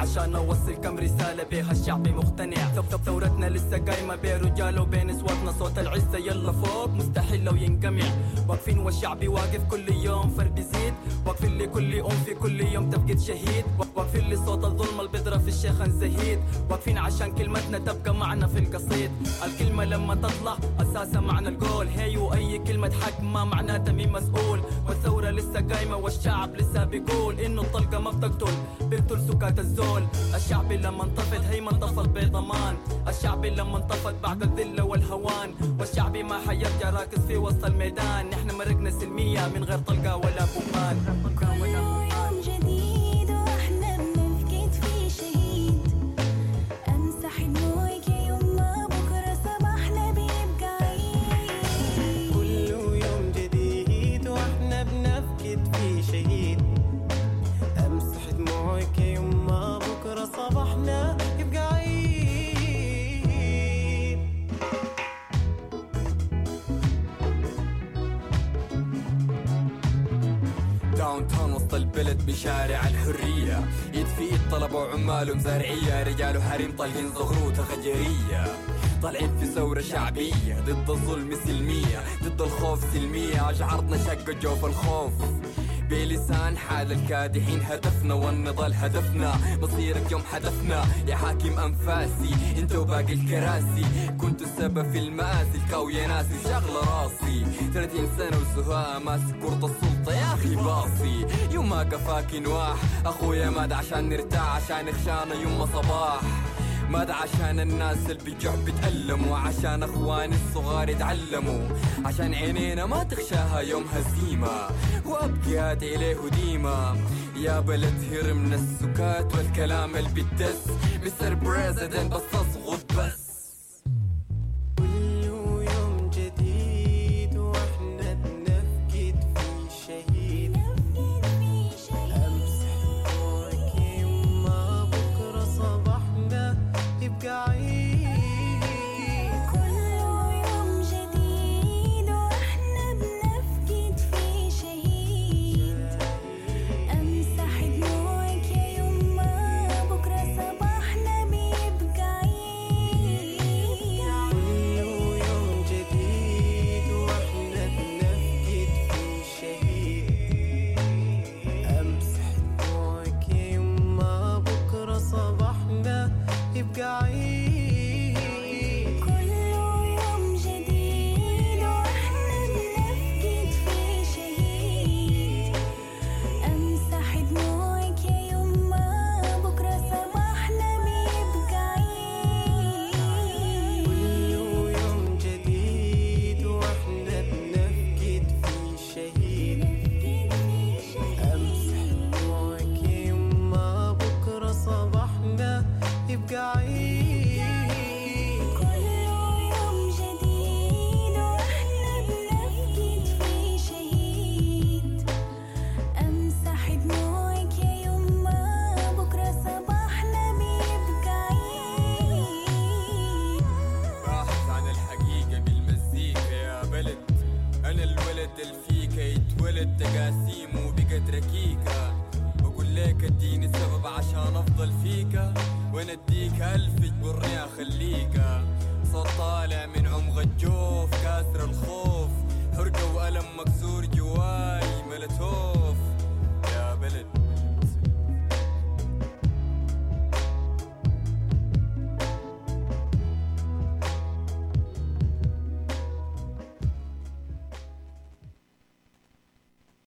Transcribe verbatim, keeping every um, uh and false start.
عشان اوصل كم رسالة بيها الشعب مقتنع. ثورتنا لسه قايمة بين رجال وبين اصواتنا، صوت العزة يلا فوق مستحيل لو ينقمع. واقفين والشعب واقف كل يوم فرق بيزيد، واقفين لكل ام في كل يوم تفقد شهيد، واقفين لصوت الظلم البذرة في الشيخ زهيد، واقفين عشان كلمتنا تبقى معنا في القصيد. الكلمة لما تطلع اساسا معنى القول، هي واي كلمة حق ما معناتها مين مسؤول. والثورة لسه قايمة والشعب لسه بيقول انه الطلقة ما بتقتل بيقتل سكات الزول. الشعب لما انطفت هي ما انطفت بضمان، الشعب لما انطفت بعد الذلة والهوان، والشعب ما حيرجع راكز في وسط الميدان. نحن مرقنا سلمية من غير طلقة ولا بومان. كل يوم جديد واحنا بنفقد فيه شهيد، امسح دموعك يوم ما بكرة صباحنا بيبقى عيد. كل يوم جديد واحنا بنفقد فيه شهيد، امسح دموعك يوم ما بكرة صباحنا يبقى عيد. داون تاون وسط البلد بشارع الحرية، ايد في ايد طلبوا عمال مزارعية، رجال وحريم طالقين زغروطة غجرية، طالعين في ثورة شعبية ضد الظلم سلمية، ضد الخوف سلمية. أشعرتنا شق جوف الخوف بلسان حال الكادحين، هدفنا والنضال هدفنا، مصيرك يوم حدفنا يا حاكم أنفاسي. انت وباقي الكراسي كنتوا السبب في المآسي، الكاوية ناسي شغلة راسي. ثلاثين سنة وسهاء ماسك كرة السلطة يا أخي باصي. يوم ما كفاك نواح أخويا مات عشان نرتاح، عشان خشانة يوم صباح، مات عشان الناس اللي بيجوع بتألموا، عشان اخواني الصغار يتعلموا، عشان عينينا ما تخشاها يوم هزيمة، وابكيات اليه ديما. يا بلد هر من السكات والكلام اللي بتدس، مستر بريزيدنت بس اصغط بس. كل يوم جديد واحنا بنفقد فيه شهيد، امسح دموعك يوم ما بكرة صباحنا يبقى عيد. كل يوم جديد واحنا بنفقد فيه شهيد، امسح دموعك يا يوم ما بكرة صباحنا بيبقى عيد. كل يوم جديد واحنا بنفقد فيه شهيد، امسح دموعك يوم ما بكرة صباحنا يبقى عيد. كل يوم جديد واحنا بنفقد فيه شهيد، امسح دموعك يا يوم ما بكرة صباحنا بيبقى عيد. كل يوم جديد واحنا بنفقد فيه شهيد، امسح دموعك يوم ما بكرة صباحنا يبقى عيد. كل يوم جديد واحنا بنفقد فيه شهيد، امسح دموعك يا يوم ما بكرة صباحنا بيبقى عيد. راحت عن الحقيقة بالمزيكا يا بلد، أنا الولد الفيكا يتولد تقاسيم وبقت ركيكة. بقول لك اديني سبب عشان أفضل فيكا، وانا اديك ألف اجبرني أخليكا. صوت طالع من عمق الجو